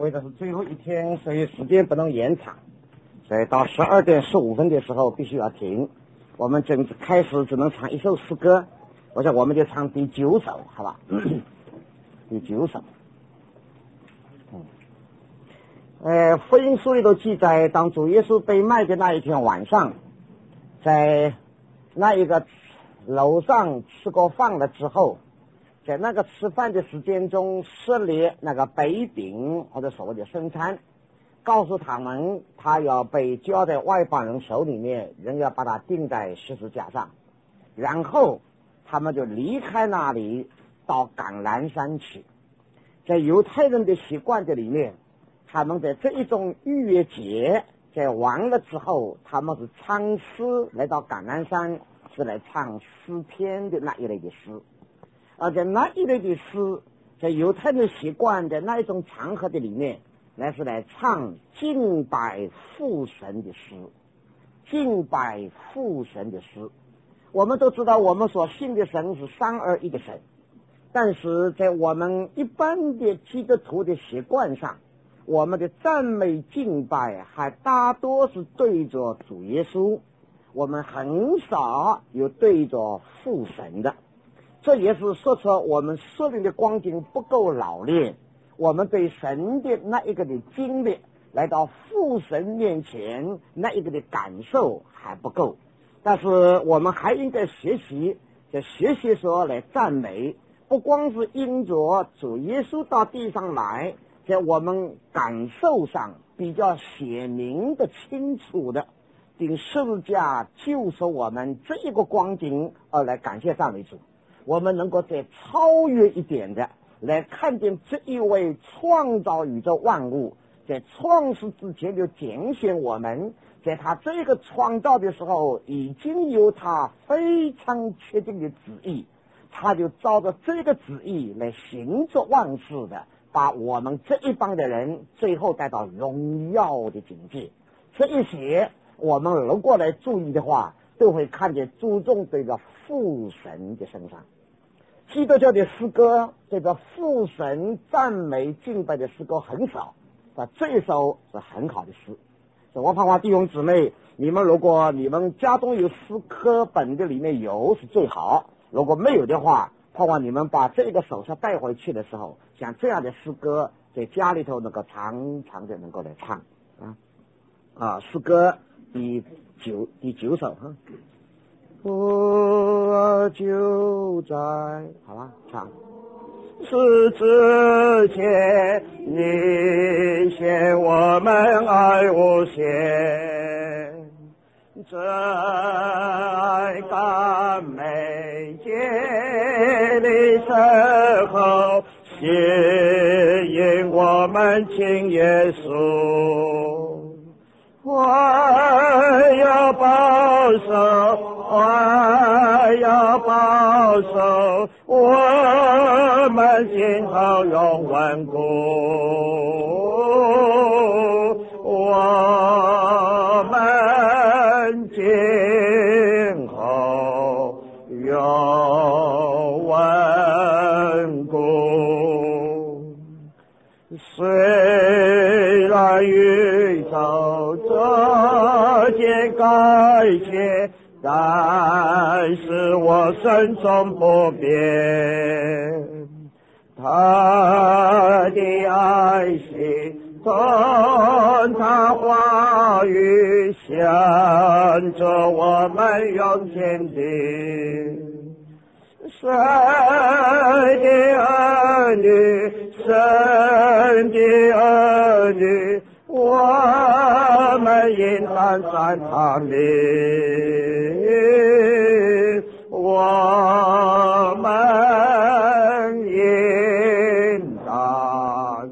为的是最后一天，所以时间不能延长，所以到12点15分的时候必须要停。我们正式开始只能唱一首诗歌，我想我们就唱第9首，好吧？第9首。福音书里头记载，当主耶稣被卖的那一天晚上，在那一个楼上吃过饭了之后，在那个吃饭的时间中设立那个白饼或者所谓的圣餐，告诉他们他要被交在外邦人手里面，人要把他钉在十字架上，然后他们就离开那里到橄榄山去。在犹太人的习惯的里面，他们在这一种逾越节在完了之后，他们是唱诗，来到橄榄山是来唱诗篇的那一类的诗。而在那一类的诗，在犹太人习惯的那一种场合的里面，乃是来唱敬拜父神的诗，敬拜父神的诗。我们都知道，我们所信的神是三而一的神，但是在我们一般的基督徒的习惯上，我们的赞美敬拜还大多是对着主耶稣，我们很少有对着父神的。这也是说出我们属灵的光景不够老练，我们对神的那一个的经历，来到父神面前那一个的感受还不够。但是我们还应该学习，在学习时来赞美，不光是因着主耶稣到地上来，在我们感受上比较显明的清楚的定十字架救赎我们这一个光景而来感谢赞美主。我们能够再超越一点的来看见这一位创造宇宙万物，在创世之前就拣选我们，在他这个创造的时候已经有他非常确定的旨意，他就照着这个旨意来行着万事的，把我们这一帮的人最后带到荣耀的境界。这一些我们如果来注意的话，都会看见注重这个父神的身上。基督教的诗歌，这个父神赞美敬拜的诗歌很少，这一首是很好的诗。我盼望弟兄姊妹，你们如果你们家中有诗歌本的里面有是最好，如果没有的话，盼望你们把这个手册带回去的时候，像这样的诗歌在家里头能够常常的能够来唱诗歌第九首哈。我就在，好吧，唱。是之前你嫌我们爱无限，这爱甘美洁的时候，吸引我们亲耶稣。我要保守，我要保守，我们今后永稳固，我们今后永稳固。虽然宇宙逐渐改写，但是我始终不变。他的爱心从他话语向着我们永坚定。神的儿女，神的儿女，我们应当赞他名，我们应当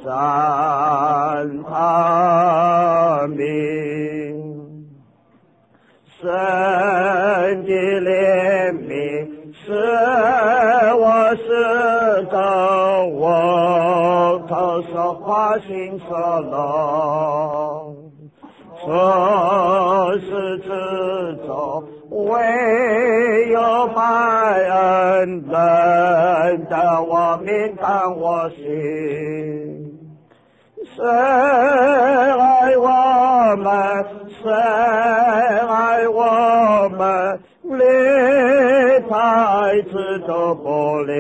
赞他名。神的怜悯使我是个我头说话心所动，说是之中唯有拜恩人的我命当我心。 爱我们，神爱我们，连太子都不灵，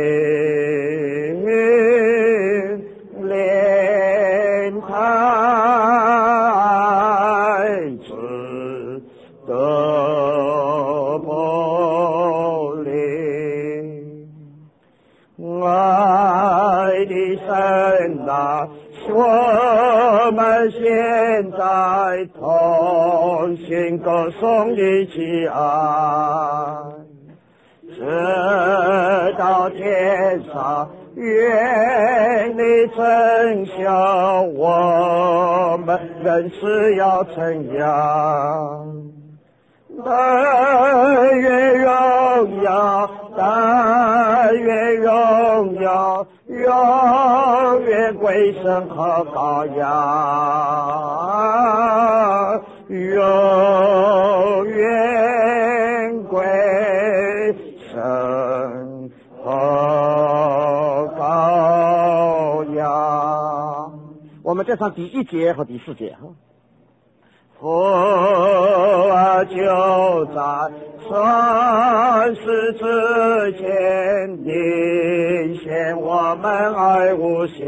连太子都不灵。爱的神啊，我们现在同心歌颂你的爱，直到天上，愿你真相，我们仍是要怎样？但愿荣耀，但愿荣耀，永远归神和羔羊，永远归神和羔羊。我们再唱第1节和第4节哈。父啊，就在创世之前，你显我们爱无限，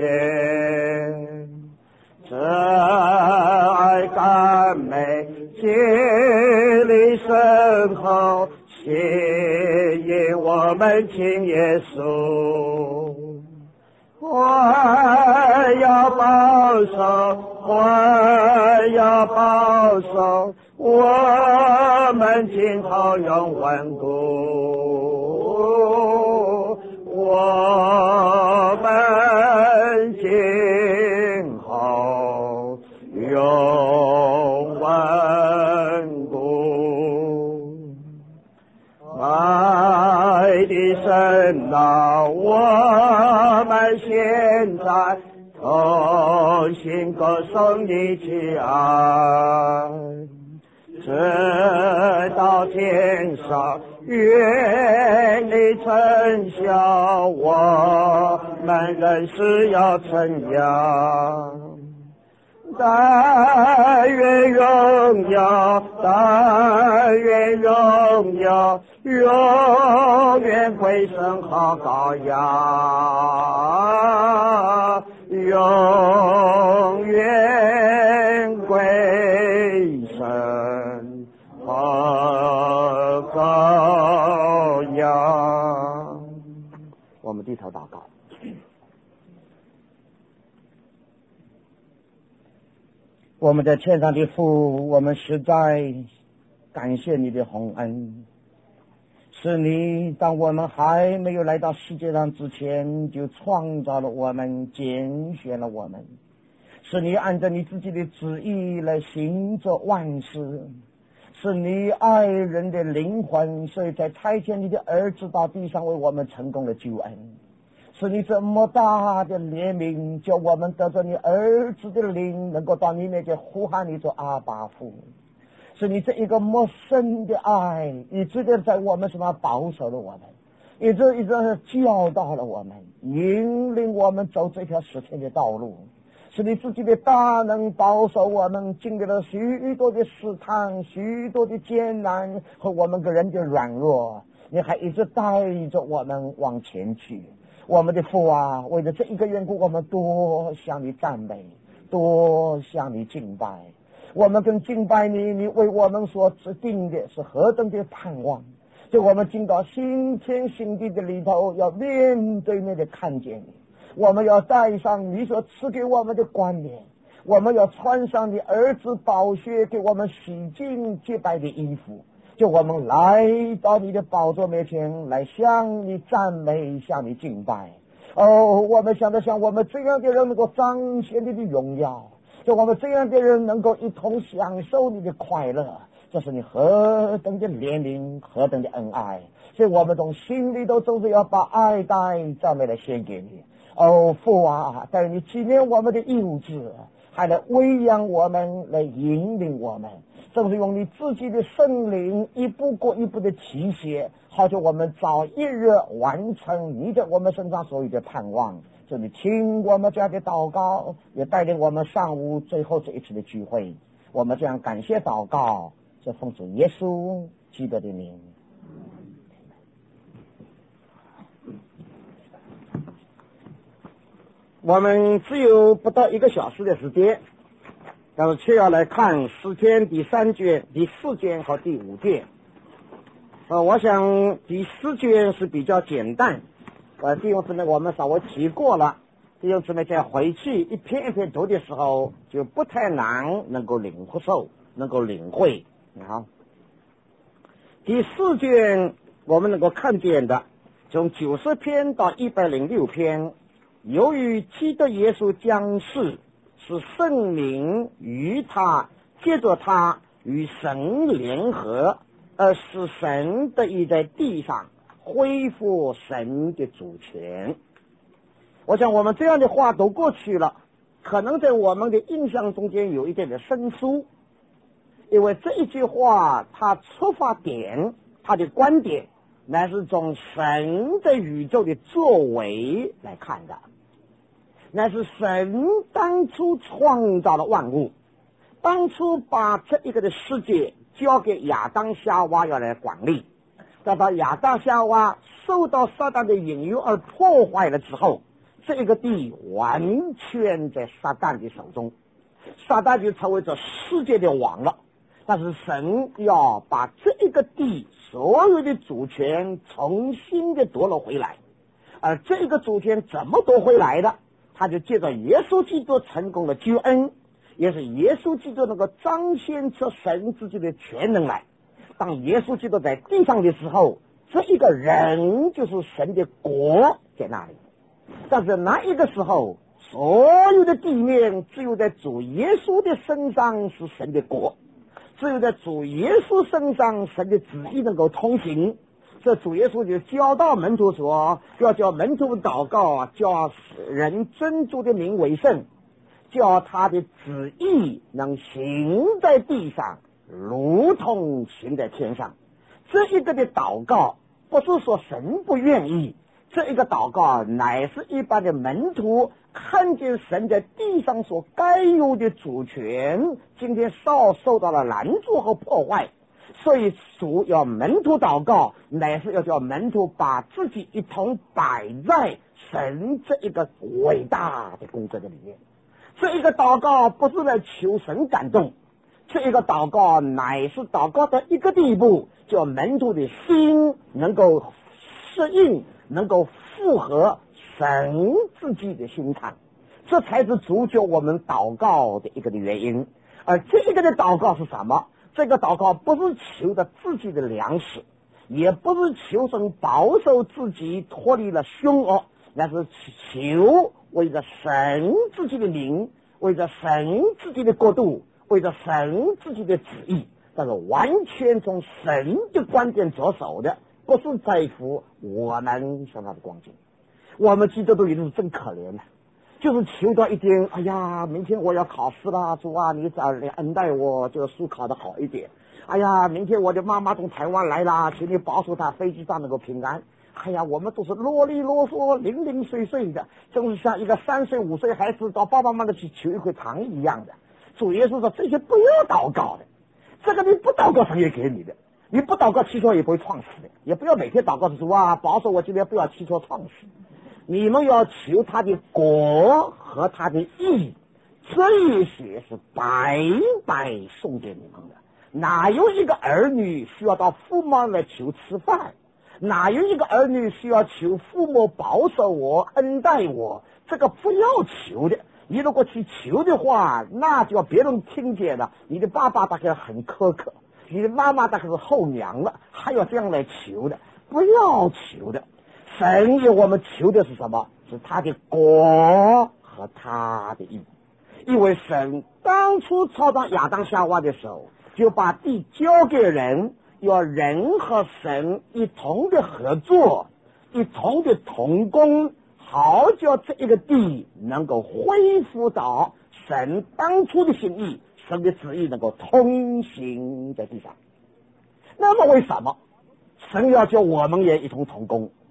这爱甘美，竭力深厚，吸引我们亲耶稣。我要保守，我要保守，我们今后永稳固，我们今后永稳固。爱的神啊，我们现在同心歌颂你的爱，直到天上，愿你真相，我们仍是要怎样？但愿荣耀，但愿荣耀，永远归神和羔羊，永远归神和羔羊。我们低头祷告。我们在天上的父，我们实在感谢你的宏恩，是你当我们还没有来到世界上之前就创造了我们，拣选了我们，是你按照你自己的旨意来行着万事，是你爱人的灵魂，所以才差遣你的儿子到地上为我们成功的救恩，是你这么大的怜悯，叫我们得着你儿子的灵，能够到你面前呼喊你做阿爸父，是你这一个陌生的爱，一直的在我们身上保守了我们，一直教导了我们，引领我们走这条实天的道路，是你自己的大能保守我们经历了许多的试探，许多的艰难和我们个人的软弱，你还一直带着我们往前去。我们的父啊，为了这一个缘故，我们多向你赞美，多向你敬拜。我们跟敬拜你，你为我们所指定的是何等的盼望，就我们进到新天新地的里头，要面对面的看见你，我们要带上你所赐给我们的冠冕，我们要穿上你儿子宝血给我们洗净洁白的衣服，就我们来到你的宝座面前，来向你赞美，向你敬拜。我们想我们这样的人能够彰显你的荣耀，就我们这样的人能够一同享受你的快乐，这是你何等的怜悯，何等的恩爱，所以我们从心里头总是要把爱戴赞美来献给你。父啊，在你纪念我们的幼稚，还来喂养我们，来引领我们，正是用你自己的圣灵一步过一步的提携，好叫我们早一日完成你在我们身上所有的盼望。 就你听我们家的祷告，也带领我们上午最后这一次的聚会。我们这样感谢祷告，这奉主耶稣基督的名。我们只有不到1个小时的时间，但是却要来看诗篇第3卷、第4卷和第5卷。我想第4卷是比较简单，弟兄姊妹我们稍微提过了，弟兄姊妹在回去一篇一篇读的时候就不太难能够领受，能够领会。好，第4卷我们能够看见的，从90篇到106篇，由于基督耶稣将世，是圣灵与他借着他与神联合，而使神得以在地上恢复神的主权。我想我们这样的话都过去了，可能在我们的印象中间有一点的生疏，因为这一句话它出发点，它的观点乃是从神在宇宙的作为来看的，乃是神当初创造了万物，当初把这一个的世界交给亚当夏娃要来管理，等到亚当夏娃受到撒旦的引诱而破坏了之后，这个地完全在撒旦的手中，撒旦就成为这世界的王了。但是神要把这一个地所有的主权重新的夺了回来，而这个主权怎么夺回来的？他就借着耶稣基督成功的救恩，也是耶稣基督能够彰显出神自己的全能来。当耶稣基督在地上的时候，这一个人就是神的国在那里。但是那一个时候，所有的地面只有在主耶稣的身上是神的国，只有在主耶稣身上神的旨意能够通行。这主耶稣就教导门徒说，要叫门徒祷告，叫人尊主的名为圣，叫他的旨意能行在地上如同行在天上。这一个的祷告不是说神不愿意，这一个祷告乃是一般的门徒看见神在地上所该有的主权今天受到了拦阻和破坏，所以主要门徒祷告，乃是要叫门徒把自己一同摆在神这一个伟大的工作的里面。这一个祷告不是来求神感动，这一个祷告乃是祷告到一个地步，叫门徒的心能够适应，能够符合神自己的心肠，这才是主教我们祷告的一个的原因。而这一个的祷告是什么？这个祷告不是求的自己的粮食，也不是求神保守自己脱离了凶恶，那是求为着神自己的名，为着神自己的国度，为着神自己的旨意，但是完全从神的观点着手的，不是在乎我们想要的光景。我们基督徒也是真可怜的，就是求到一点，哎呀，明天我要考试了，主啊，你恩待我，这个书考得好一点。哎呀，明天我的妈妈从台湾来了，请你保守她飞机上能够平安。哎呀，我们都是啰里啰嗦、零零碎碎的，就是像一个3岁5岁孩子到爸爸妈妈去求一块糖一样的。主耶稣说，这些不要祷告的，这个你不祷告神也给你的，你不祷告汽车也不会撞死的，也不要每天祷告主啊，保守我今天不要汽车撞死。你们要求他的国和他的义，这些是白白送给你们的。哪有一个儿女需要到父母来求吃饭？哪有一个儿女需要求父母保守我、恩待我？这个不要求的。你如果去求的话，那就要别人听见了，你的爸爸大概很苛刻，你的妈妈大概是后娘了，还要这样来求的，不要求的。神要我们求的是什么？是他的国和他的义。因为神当初创造亚当夏娃的时候，就把地交给人，要人和神一同的合作，一同的同工，好叫这一个地能够恢复到神当初的心意，神的旨意能够通行在地上。那么为什么神要叫我们也一同同工？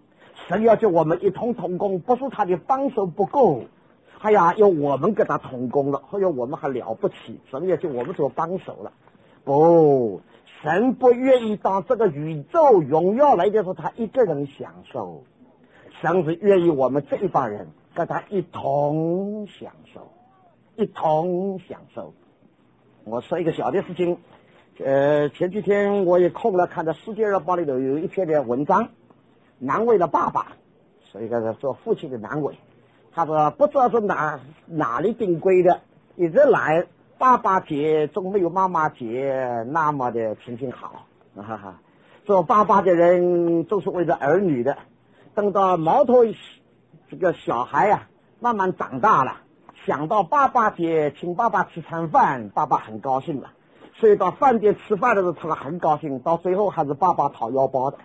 神要叫我们一同同工，不是他的帮手不够，哎呀，要我们跟他同工了，哎呀，我们还了不起，神要叫我们做帮手了。不，神不愿意当这个宇宙荣耀来的时候他一个人享受，神是愿意我们这一帮人跟他一同享受，一同享受。我说一个小的事情，前几天我也空了，看到《世界日报》里头有一篇的文章，南伟的爸爸是一个做父亲的南伟，他说不知道是哪里定规的，一直来爸爸节总没有妈妈节那么的亲情好，哈哈。做爸爸的人都是为了儿女的，等到毛头这个小孩啊慢慢长大了，想到爸爸节请爸爸吃餐饭，爸爸很高兴了，所以到饭店吃饭的时候他很高兴，到最后还是爸爸掏腰包的。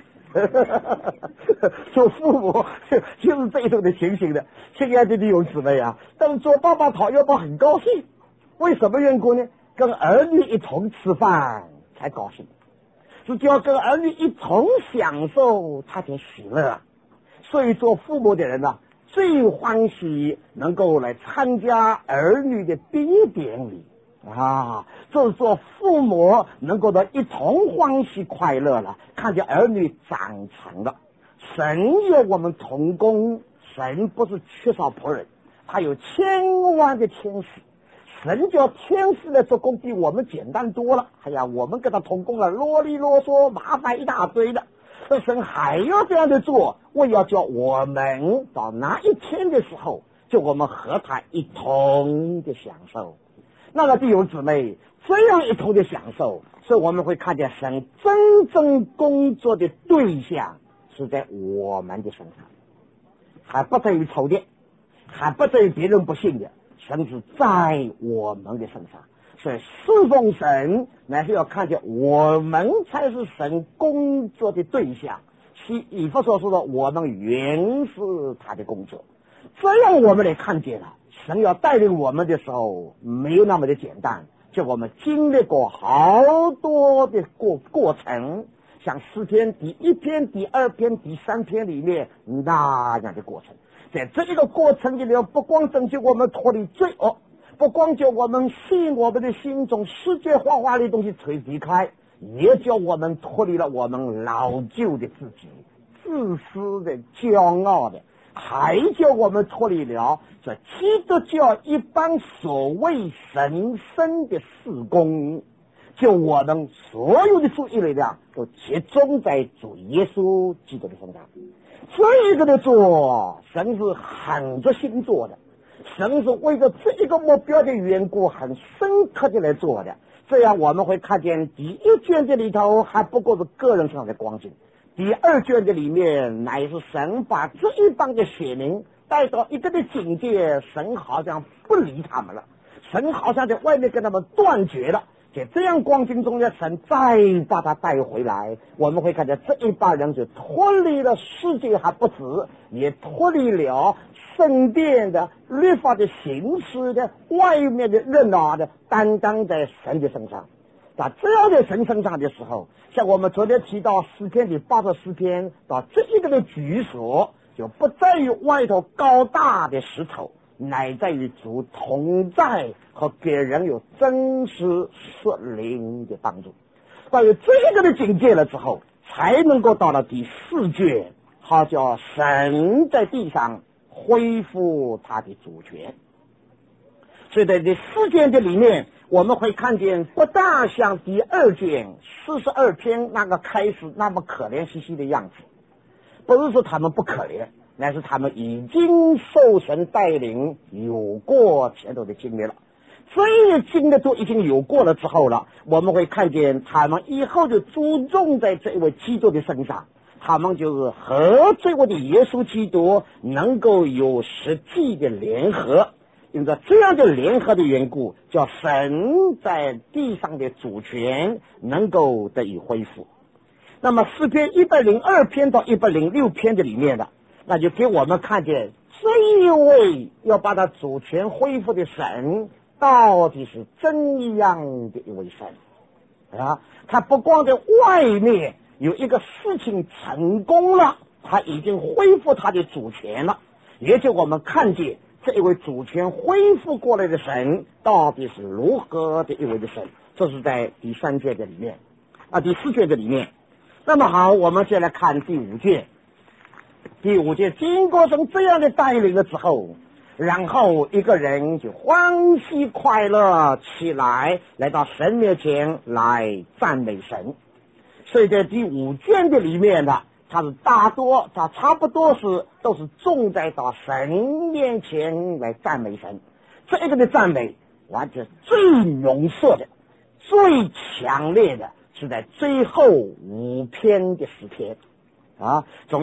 做父母就是这种的情形的。亲爱的弟兄姊妹啊，当做爸爸掏腰包很高兴，为什么缘故呢？跟儿女一同吃饭才高兴，是就要跟儿女一同享受他的喜乐。所以做父母的人呢，最欢喜能够来参加儿女的毕业典礼啊，这是做父母能够一同欢喜快乐了，看见儿女长成了。神要我们同工，神不是缺少仆人，他有千万的天使，神叫天使来做工比我们简单多了。哎呀，我们跟他同工了，啰里啰嗦麻烦一大堆的，这神还要这样的做，我要叫我们到那一天的时候，就我们和他一同的享受。那个弟兄姊妹，这样一同的享受，所以我们会看见神真正工作的对象是在我们的身上，还不在于仇敌，还不在于别人不信的，神是在我们的身上。所以侍奉神乃是要看见我们才是神工作的对象，以弗所说的我们原是他的工作。这样我们来看见了神要带领我们的时候没有那么的简单，就我们经历过好多的过程，像诗篇第1篇、第2篇、第3篇里面那样的过程。在这一个过程里面，不光拯救我们脱离罪恶，不光叫我们吸引我们的心中世界化化的东西推离开，也叫我们脱离了我们老旧的自己，自私的、骄傲的，还叫我们脱离了这基督教一般所谓神圣的事工，就我们所有的注意力量都集中在主耶稣基督的身上。这个的做，神是狠着心做的，神是为了这一个目标的缘故很深刻的来做的。这样我们会看见第1卷的里头还不过是个人上的光景，第2卷的里面乃是神把这一帮的血民带到一个的境界，神好像不理他们了，神好像在外面跟他们断绝了。在这样光景中呢，神再把他带回来，我们会看见这一帮人就脱离了世界还不止，也脱离了圣殿的律法的形式的外面的热闹的，担当在神的身上。到这样的神身上的时候，像我们昨天提到诗篇里84篇，到这一个的居所就不在于外头高大的石头，乃在于主同在和给人有真实属灵的帮助。到有这个的境界了之后，才能够到了第4卷，好叫神在地上恢复他的主权。所以在这4卷的里面，我们会看见不大像第2卷42篇那个开始那么可怜兮兮的样子，不是说他们不可怜，乃是他们已经受神带领，有过前头的经历了。这些经历都已经有过了之后了，我们会看见他们以后就注重在这位基督的身上，他们就是和这位的耶稣基督能够有实际的联合。因着这样的联合的缘故，叫神在地上的主权能够得以恢复。那么诗篇102篇到106篇的里面的，那就给我们看见这一位要把他主权恢复的神到底是怎样的一位神啊？他不光在外面有一个事情成功了， 他已经恢复他的主权了，也就我们看见这一位主权恢复过来的神到底是如何的一位的神，这是在第4节的里面。那么好，我们先来看第5节。第5节经过成这样的带领了之后，然后一个人就欢喜快乐起来，来到神面前来赞美神。所以在第5卷的里面呢，它差不多都是重在到神面前来赞美神。这一个的赞美完全最浓缩的最强烈的是在最后5篇的诗篇啊，从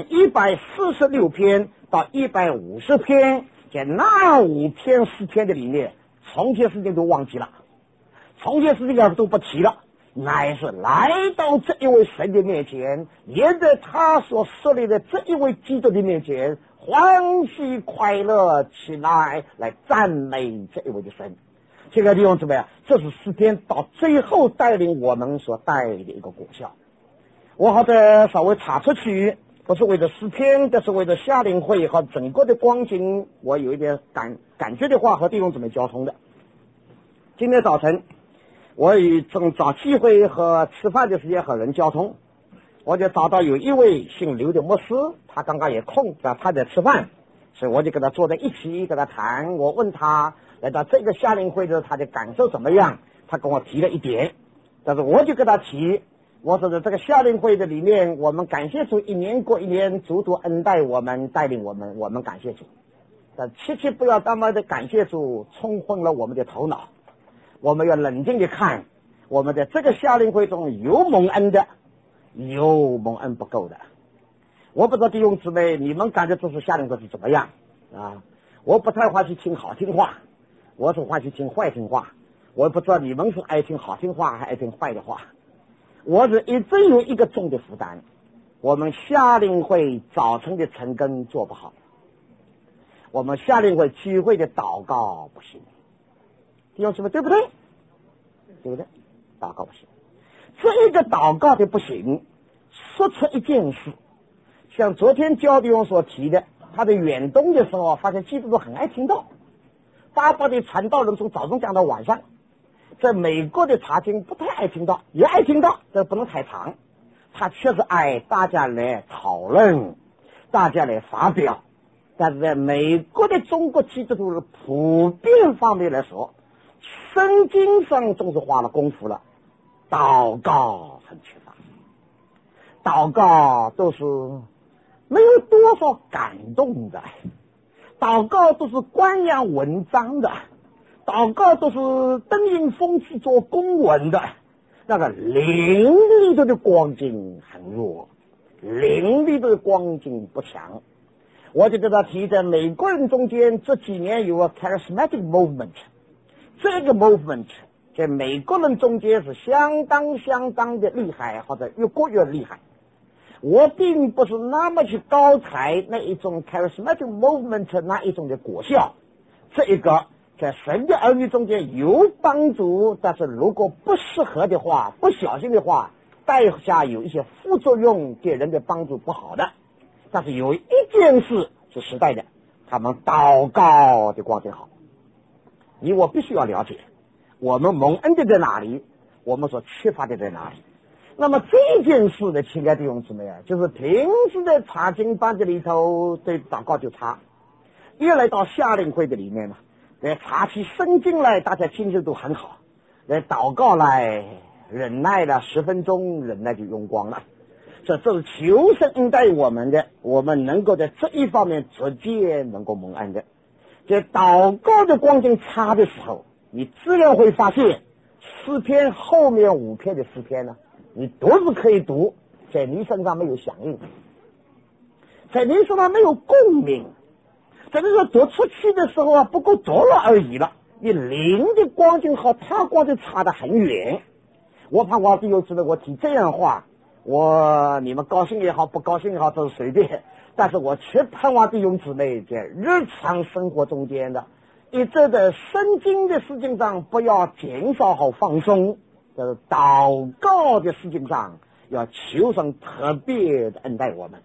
146篇到150篇，在那5篇诗篇的里面，从前事情都忘记了，从前事情都不提了，乃是来到这一位神的面前，也在他所设立的这一位基督的面前欢喜快乐起来，来赞美这一位的神。这个地方怎么样？这是诗篇到最后带领我们所带的一个果效。我好的稍微插出去，不是为了诗篇，这是为了夏令会和整个的光景，我有一点感觉的话和弟兄姊妹交通的。今天早晨我正找机会和吃饭的时间和人交通，我就找到有一位姓刘的牧师，他刚刚也空，他在吃饭，所以我就跟他坐在一起跟他谈。我问他来到这个夏令会的他的感受怎么样，他跟我提了一点，但是我就跟他提，我说在这个夏令会的里面，我们感谢主，一年过一年，主恩待我们，带领我们感谢主，但切切不要那么的感谢主冲昏了我们的头脑。我们要冷静地看，我们在这个夏令会中有蒙恩的，有蒙恩不够的。我不知道弟兄姊妹你们感觉这次夏令会是怎么样啊？我不太欢喜听好听话，我是欢喜听坏听话。我不知道你们是爱听好听话还爱听坏的话。我是一直有一个重的负担，我们夏令会早晨的晨更做不好，我们夏令会聚会的祷告不行。弟兄姊妹对不对？对不对？祷告不行。这一个祷告的不行，说出一件事，像昨天焦弟兄所提的，他在远东的时候发现基督徒很爱听到，巴巴的传道人从早上讲到晚上。在美国的查经不太爱听到，也爱听到，这不能太长。他确实爱大家来讨论，大家来发表，但是在美国的中国基督徒的普遍方面来说，圣经上总是花了功夫了，祷告很缺乏，祷告都是没有多少感动的，祷告都是官样文章的，祷告都是登迎风去做公文的，那个灵里头的光景很弱，灵里头的光景不强。我就跟他提，在美国人中间这几年有个 charismatic movement， 这个 movement 在美国人中间是相当的厉害，或者越过越厉害。我并不是那么去高采那一种 charismatic movement 那一种的果效，这一个在神的儿女中间有帮助，但是如果不适合的话，不小心的话，带下有一些副作用，给人的帮助不好的。但是有一件事是实在的，他们祷告的光景好。你我必须要了解，我们蒙恩的在哪里，我们所缺乏的在哪里。那么这件事的亲爱的弟兄姊妹啊，就是平时的查经班的里头对祷告就差，越来到夏令会的里面呢，来查起圣经来，大家精神都很好，来祷告来忍耐了10分钟，忍耐就用光了。这是求神恩待我们的，我们能够在这一方面直接能够蒙恩的。在祷告的光景差的时候，你自然会发现诗篇后面5篇的诗篇呢，你都是可以读，在你身上没有响应，在你身上没有共鸣，在这个读出去的时候啊，不够读了而已了。你灵的光景和他光景差得很远。我怕我弟兄姊妹，我提这样的话，你们高兴也好，不高兴也好，都是随便。但是我却盼望弟兄姊妹在日常生活中间的，一直在圣经的事情上不要减少和放松，就是祷告的事情上要求神特别的恩待我们。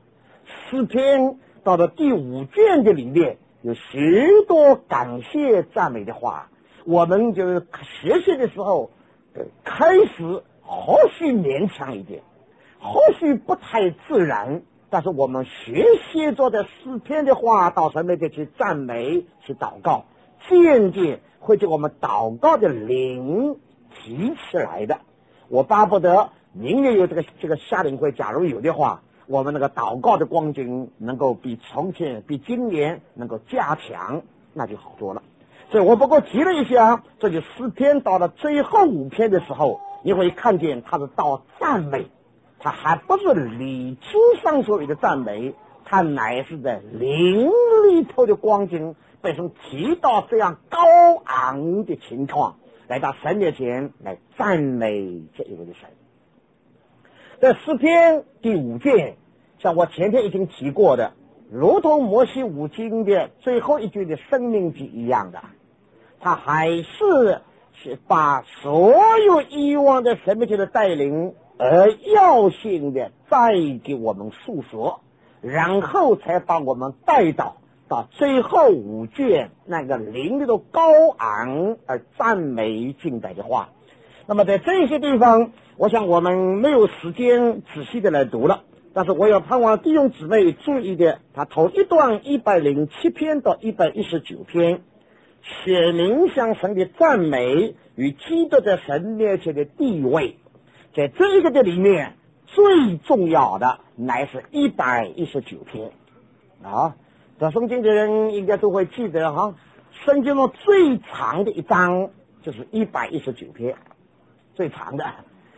诗篇到了第5卷的里面有许多感谢赞美的话，我们就是学习的时候开始或许勉强一点，或许不太自然，但是我们学习着的诗篇的话到神面前去赞美去祷告，渐渐会将我们祷告的灵提起来的。我巴不得明年有这个夏令会，假如有的话，我们那个祷告的光景能够比从前比今年能够加强，那就好多了。所以我不过提了一下，这就诗篇到了最后5篇的时候，你会看见它是到赞美，它还不是理经上所谓的赞美，它乃是在灵里头的光景被神提到这样高昂的情况，来到神面前来赞美这一位的神。在诗篇第5卷，像我前天已经提过的，如同摩西五经的最后一句的生命记一样的，他还是把所有以往的神面前的带领而要性的再给我们述说，然后才把我们带到最后5卷那个灵里的高昂而赞美敬拜的话。那么在这些地方，我想我们没有时间仔细的来读了，但是我要盼望弟兄姊妹注意的，他头一段107篇到119篇写明向神的赞美与基督在神面前的地位，在这个的里面最重要的乃是119篇啊。读圣经的人应该都会记得哈，圣经中最长的一章就是119篇，最长的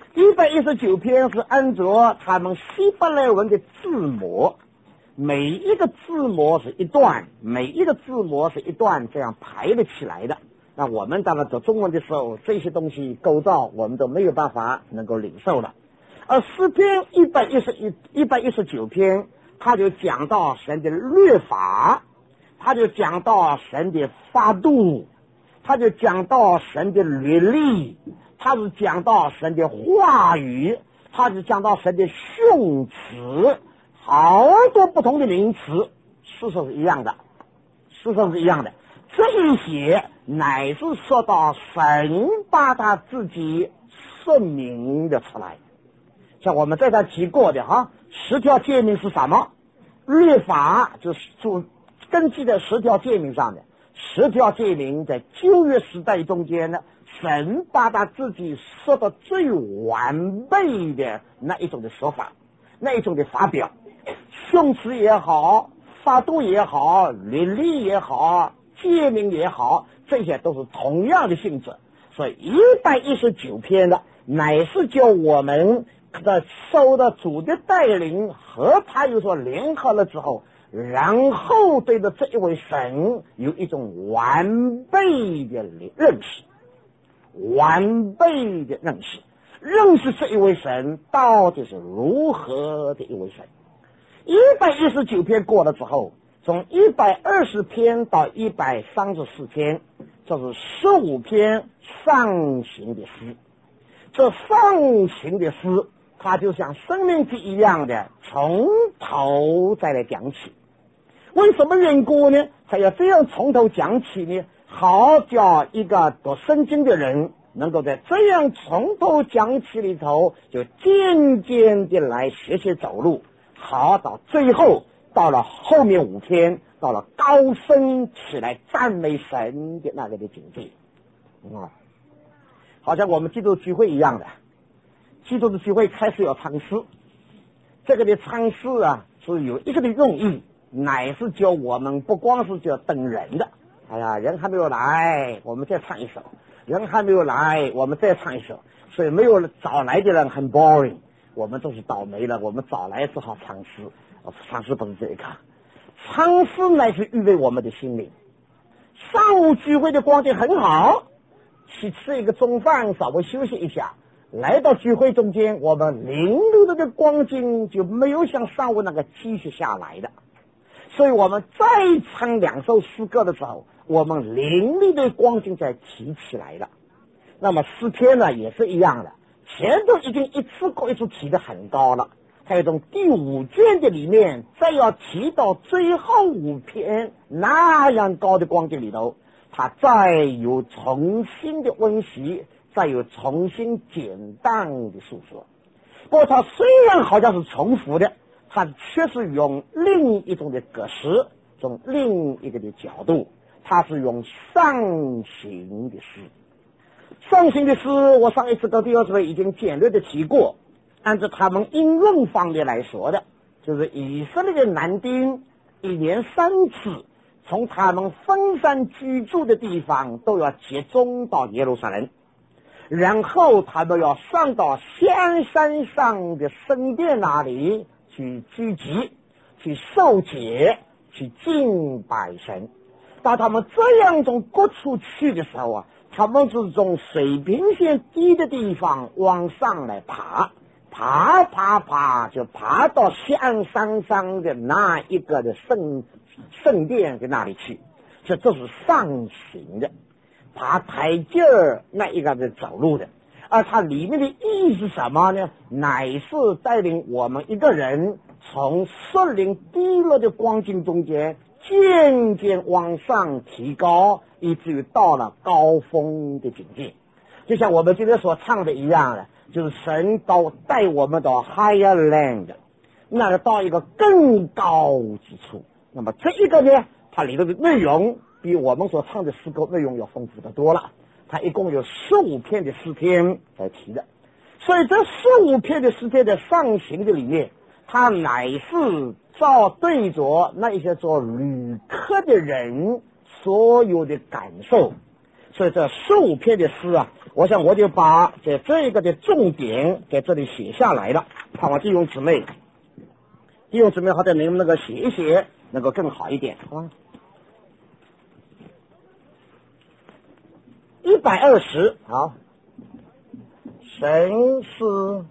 119篇是按照他们希伯来文的字母，每一个字母是一段，每一个字母是一段这样排了起来的。那我们当然读中文的时候，这些东西构造我们都没有办法能够领受了。而诗篇119篇，他就讲到神的律法，他就讲到神的法度，他就讲到神的律例，他是讲到神的话语，他是讲到神的训词，好多不同的名词，事实是一样的，这一些乃是说到神把他自己说明的出来。像我们在这提过的哈，10条诫命是什么？律法就是根据在10条诫命上的。10条诫命在旧约时代中间呢，神把他自己说的最完备的那一种的说法，那一种的发表，训词也好，法度也好，律例也好，诫命也好，这些都是同样的性质。所以119篇的乃是叫我们的受到主的带领和他有所联合了之后，然后对着这一位神有一种完备的认识，认识这一位神到底是如何的一位神。119篇过了之后，从120篇到134篇，这是15篇上行的诗。这上行的诗，它就像生命记一样的，从头再来讲起。为什么缘故呢？他要这样从头讲起呢？好叫一个读圣经的人能够在这样从头讲起里头，就渐渐的来学习走路，好到最后到了后面5篇，到了高声起来赞美神的那个的境界好像我们基督聚会一样的，基督的聚会开始要唱诗，这个的唱诗啊是有一个的用意，乃是叫我们不光是叫等人的，哎呀，人还没有来我们再唱一首，人还没有来我们再唱一首，所以没有早来的人很 boring， 我们都是倒霉了，我们早来只好唱诗，唱诗不是这个，唱诗乃是预备我们的心灵。上午聚会的光景很好，去吃一个中饭，稍微休息一下，来到聚会中间，我们灵里的光景就没有像上午那个继续下来的。所以我们再唱2首诗歌的时候，我们灵里的光景再提起来了。那么诗篇呢也是一样的，前头已经一次过一次提得很高了， 该从第5卷的里面再要提到最后5篇那样高的光景里头，他再有重新的温习，再有重新简单的述说。不过他虽然好像是重复的，他却是用另一种的格式，从另一个的角度，他是用上行的诗。上行的诗我上一次跟第二次已经简略的提过，按照他们应用方面来说的，就是以色列的男丁1年3次从他们分散居住的地方都要集中到耶路撒冷，然后他们要上到香山上的圣殿那里去聚集，去受解，去敬拜神。当他们这样从各处去的时候啊，他们是从水平线低的地方往上来爬，就爬到香山上的那一个的圣殿的那里去，这是上行的，爬台阶儿那一个的走路的。而它里面的意义是什么呢？乃是带领我们一个人从森林低落的光景中间渐渐往上提高，以至于到了高峰的境界。就像我们今天所唱的一样的，就是神带我们到 higher land， 那个到一个更高之处。那么这一个呢，它里头的内容比我们所唱的诗歌内容要丰富的多了。它一共有15篇的诗篇来提的，所以这15篇的诗篇的上行的里面，它乃是对着那一些做旅客的人所有的感受。所以这15篇的诗啊，我想我就把这个的重点在这里写下来了，看我弟兄姊妹好在你们那个写一写能够更好一点啊。120，好，神是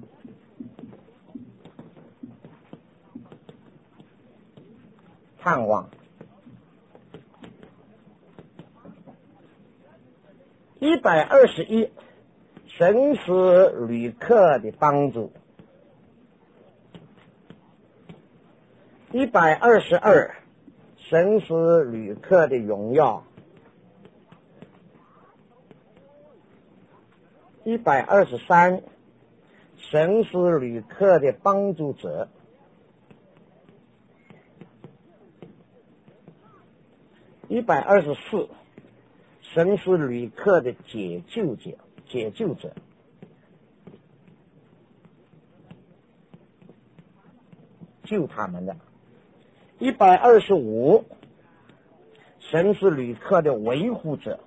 盼望。121，神是旅客的帮助。122，神是旅客的荣耀。123，神是旅客的帮助者。124，神是旅客的解救者。救他们的。125，神是旅客的维护者。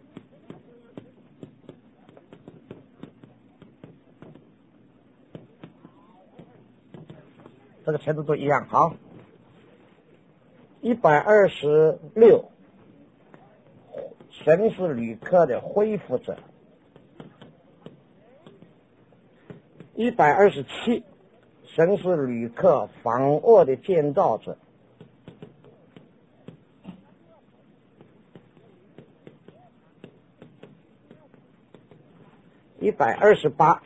这个程度都一样。好。126，神是旅客的恢复者。127，神是旅客房屋的建造者。128，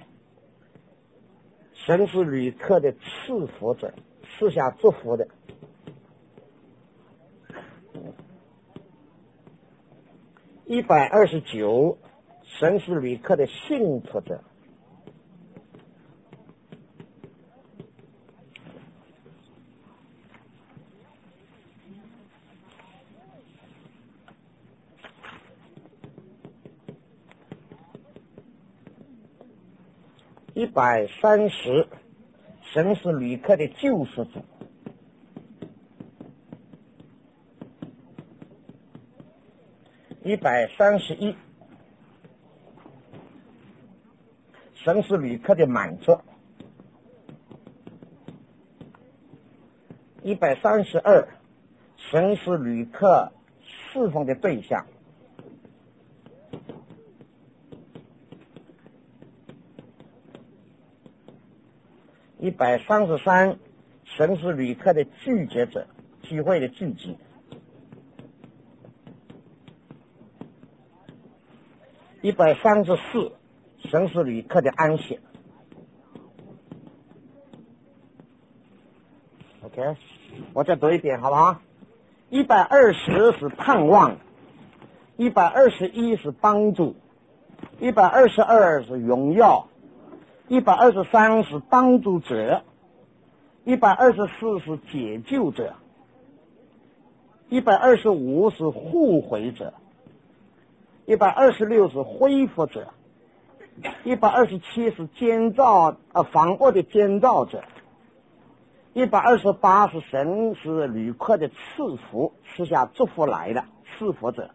神是旅客的赐福者，赐下祝福的。129，神是旅客的幸福者。130，神是旅客的救赎主。131，神是旅客的满足。132，神是旅客侍奉的对象。133，神是旅客的拒绝者，聚会的聚集。134，神是旅客的安息。 OK， 我再读一遍好不好？120是盼望，121是帮助，122是荣耀，123是帮助者，124是解救者，125是护回者，126是恢复者，127是房屋的建造者，128是神是旅客的赐福，赐下祝福来的赐福者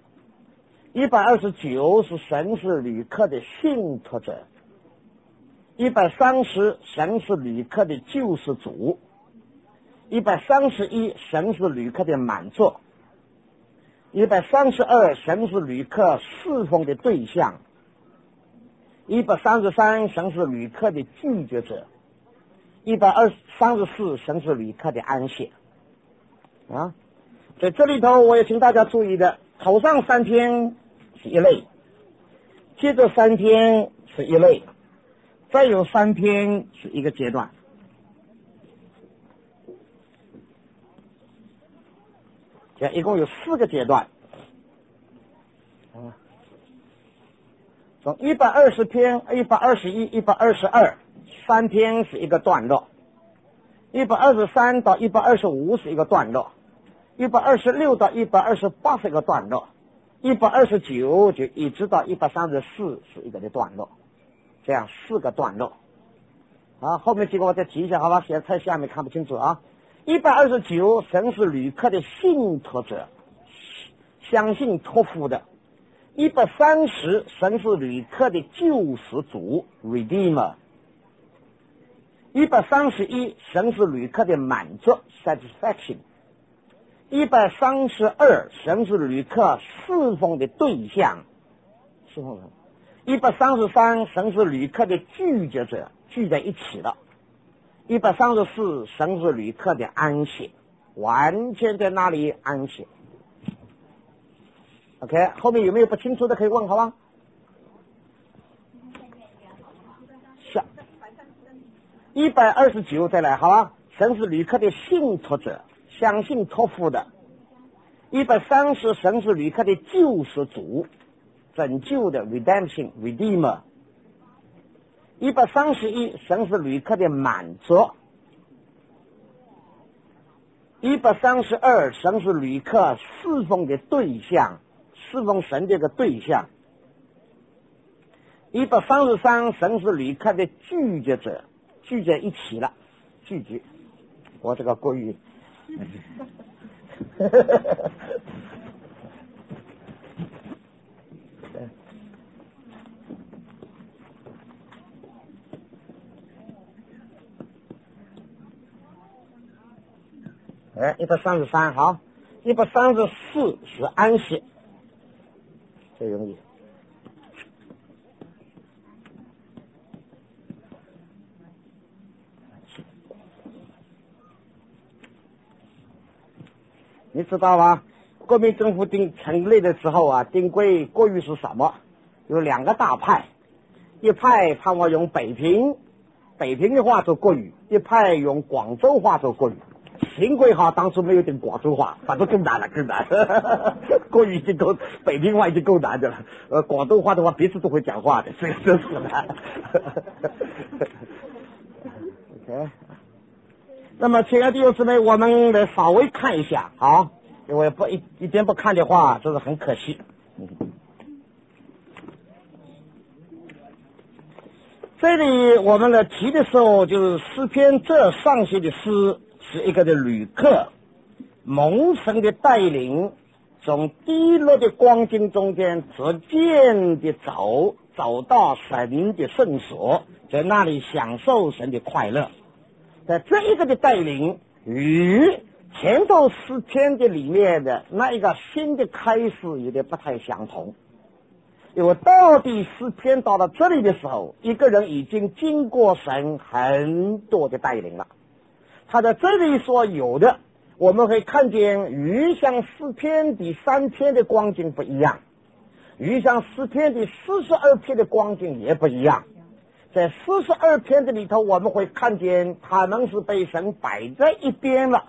，129是神是旅客的信托者，130神是旅客的救世主，131神是旅客的满座，132神是旅客侍奉的对象，133神是旅客的拒绝者，134神是旅客的安息啊。在这里头我也请大家注意的，头上3篇是一类，接着3篇是一类，再有3篇是一个阶段，这一共有4个阶段。从120篇、121、122 3篇是一个段落，123到125是一个段落，126到128是一个段落，129就一直到134是一个的段落，这样4个段落。好，后面几个我再提一下好吧，写在下面看不清楚啊。129神是旅客的信托者，相信托付的。130神是旅客的救赎主 Redeemer。131神是旅客的满足 Satisfaction。132神是旅客侍奉的对象，侍奉人。133神是旅客的拒绝者，聚在一起了。134神是旅客的安息，完全在那里安息。OK， 后面有没有不清楚的可以问好吧？下129再来好吧？神是旅客的信托者，相信托付的。130神是旅客的救赎主，拯救的 Redemption Redeemer。131神是旅客的满足。132神是旅客侍奉的对象，侍奉神这个对象。133神是旅客的拒绝者，聚在一起了，拒绝。我这个国语133好，134是安息，最容易。你知道吗？国民政府成立的时候啊，定规国语是什么？有2个大派，一派盼望用北平的话做国语，一派用广州话做国语。幸亏好当初没有点广州话，反正更难了，更难。国语已经够，北平话已经够难的了。广东话的话，彼此都会讲话的，所以真是难。OK， 那么亲爱的弟兄姊妹，我们来稍微看一下，好，因为一点不看的话，这是很可惜。这里我们来提的时候，就是诗篇这上写的诗是一个的旅客蒙神的带领，从低落的光景中间逐渐的走到神的圣所，在那里享受神的快乐。在这一个的带领与前头诗篇的里面的那一个新的开始有点不太相同。因为到底诗篇到了这里的时候，一个人已经经过神很多的带领了。他在这里所有的，我们会看见与像诗篇第3篇的光景不一样，与像诗篇第42篇的光景也不一样。在42篇的里头，我们会看见他们是被神摆在一边了，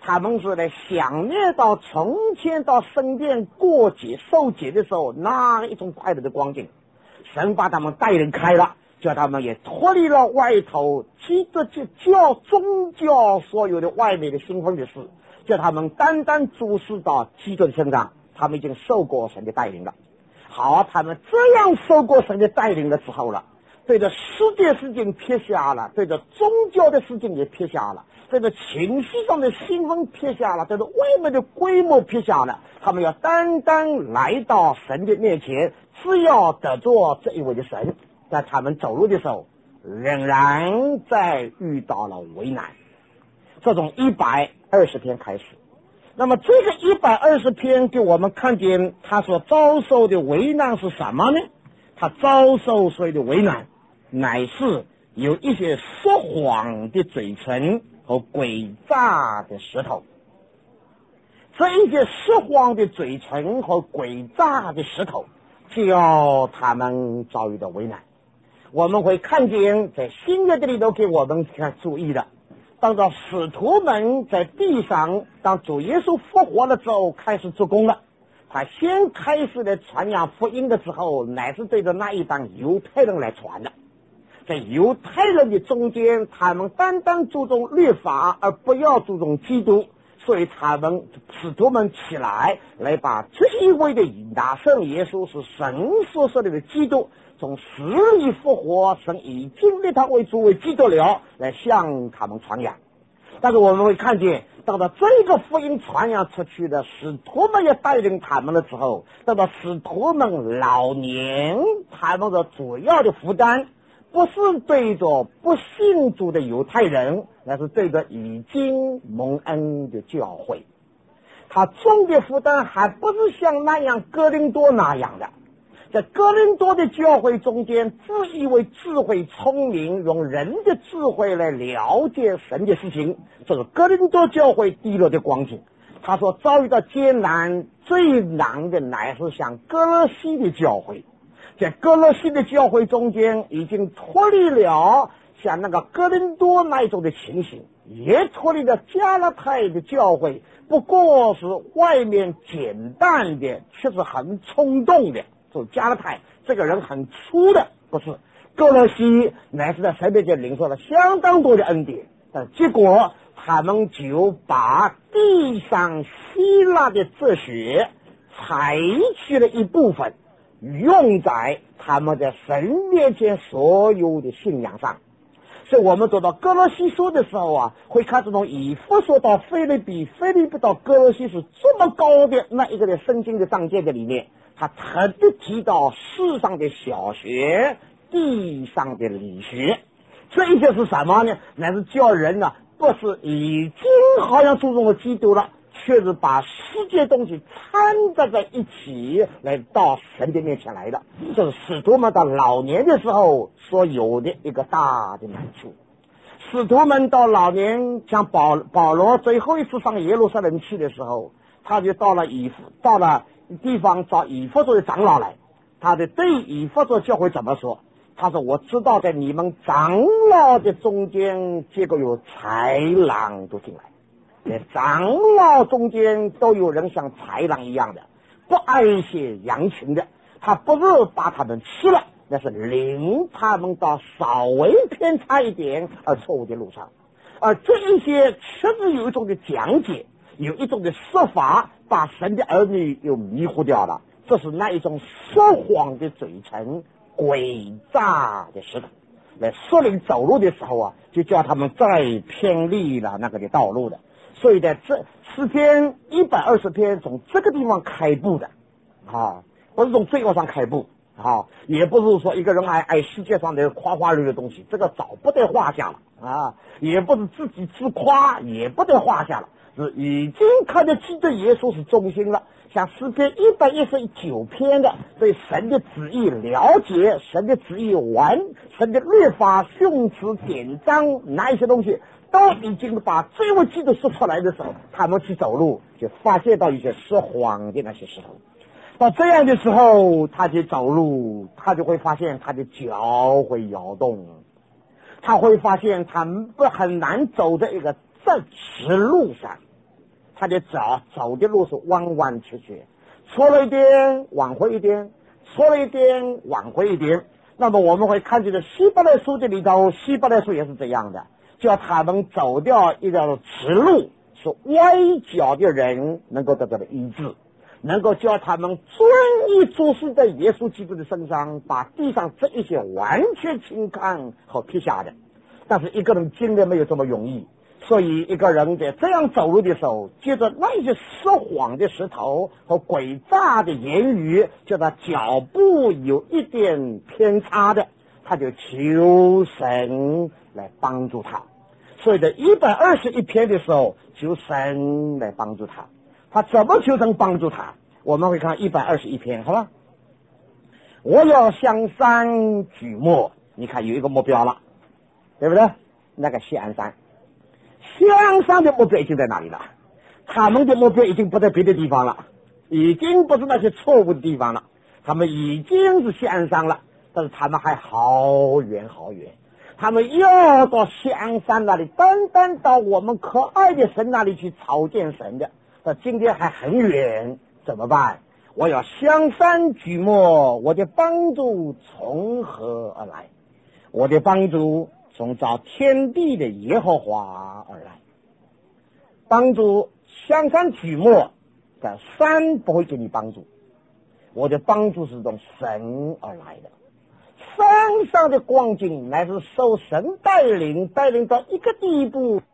他们是来想念到从前到圣殿过节受节的时候那一种快乐的光景。神把他们带领开了，叫他们也脱离了外头基督教宗教所有的外面的兴奋的事，叫他们单单注视到基督的身上。他们已经受过神的带领了。好，他们这样受过神的带领了之后了，对着世界事情撇下了，对着宗教的事情也撇下了，对着情绪上的兴奋撇下了，对着外面的规模撇下了。他们要单单来到神的面前，只要得着这一位的神。在他们走路的时候，仍然在遇到了为难。这种120篇开始，那么这个120篇给我们看见他所遭受的为难是什么呢？他遭受所有的为难，乃是有一些说谎的嘴唇和诡诈的舌头。这一些说谎的嘴唇和诡诈的舌头，叫他们遭遇的为难。我们会看见在新约的里头给我们注意的，当着使徒们在地上，当主耶稣复活了之后开始做工了，他先开始的传扬福音的时候，乃是对着那一帮犹太人来传的。在犹太人的中间，他们单单注重律法而不要注重基督，所以他们使徒们起来把这一位的拿圣耶稣是神所说的基督，从死里复活，神已经立他为主为基督了，来向他们传扬。但是我们会看见，到了这个福音传扬出去的使徒们也带领他们的时候，到了使徒们老年，他们的主要的负担不是对着不信主的犹太人，而是对着已经蒙恩的教会。他重的负担还不是像那样哥林多那样的，在哥林多的教会中间，自以为智慧聪明，用人的智慧来了解神的事情，这是哥林多教会低落的光景。他所遭遇到艰难最难的乃是像哥罗西的教会，在哥罗西的教会中间已经脱离了像那个哥林多那一种的情形，也脱离了加拉太的教会，不过是外面简单的，却是很冲动的。就加拉太这个人很粗的，不是哥罗西乃是在神面前领受了相当多的恩典，但结果他们就把地上希腊的哲学采取了一部分，用在他们在神面前所有的信仰上。所以我们读到哥罗西书的时候啊，会看这种以弗所到腓立比，腓立比到哥罗西是这么高的那一个的圣经的章节的里面，他特别提到世上的小学，地上的理学。这一些是什么呢？乃是叫人呢，不是已经好像注重了基督了，却是把世界东西掺杂在一起来到神的面前来的。这是使徒们到老年的时候所有的一个大的难处。使徒们到老年，像保罗最后一次上耶路撒冷去的时候，他就到了地方找以弗所的长老来，他对以弗所教会怎么说？他说：我知道在你们长老的中间，结果有豺狼都进来，在长老中间都有人像豺狼一样的，不爱惜羊群的。他不是把他们吃了，那是领他们到稍微偏差一点而错误的路上。而这一些确实有一种的讲解，有一种的说法，把神的儿女又迷糊掉了。这是那一种说谎的嘴唇，诡诈的舌头，来说明走路的时候啊，就叫他们再偏离了那个的道路的。所以在这诗篇120篇从这个地方开步的不是从罪恶上开步也不是说一个人爱世界上的夸夸类的东西，这个早不在话下了也不是自己自夸，也不在话下了，是已经看得基督耶稣是中心了。像诗篇119篇的对神的旨意了解，神的旨意神的律法训词典章那一些东西都已经把这位基督说出来的时候，他们去走路就发现到一些说谎的那些时候。到这样的时候，他去走路，他就会发现他的脚会摇动，他会发现他很难走在一个正直路上他的走的路是弯弯曲曲，错了一点往回一点，错了一点往回一点。那么我们会看见的希伯来书这里头，希伯来书也是这样的，叫他们走掉一条直路，是歪脚的人能够得到的医治，能够叫他们专一注视在耶稣基督的身上，把地上这一些完全轻看和撇下的。但是一个人经历没有这么容易，所以一个人在这样走路的时候，接着那些说谎的石头和诡诈的言语，叫他脚步有一点偏差的，他就求神来帮助他。所以在121篇的时候，求神来帮助他。他怎么求神帮助他？我们会看121篇，好吧？我要向山举目，你看有一个目标了，对不对？那个西安山，西安山的目标已经在哪里了？他们的目标已经不在别的地方了，已经不是那些错误的地方了，他们已经是西安山了，但是他们还好远好远，他们要到西安山那里，单单到我们可爱的神那里去朝见神的，但今天还很远，怎么办？我要向山举目，我的帮助从何而来？我的帮助从造天地的耶和华而来。帮助向山举目，但山不会给你帮助，我的帮助是从神而来的。山上的光景乃是受神带领到一个地步，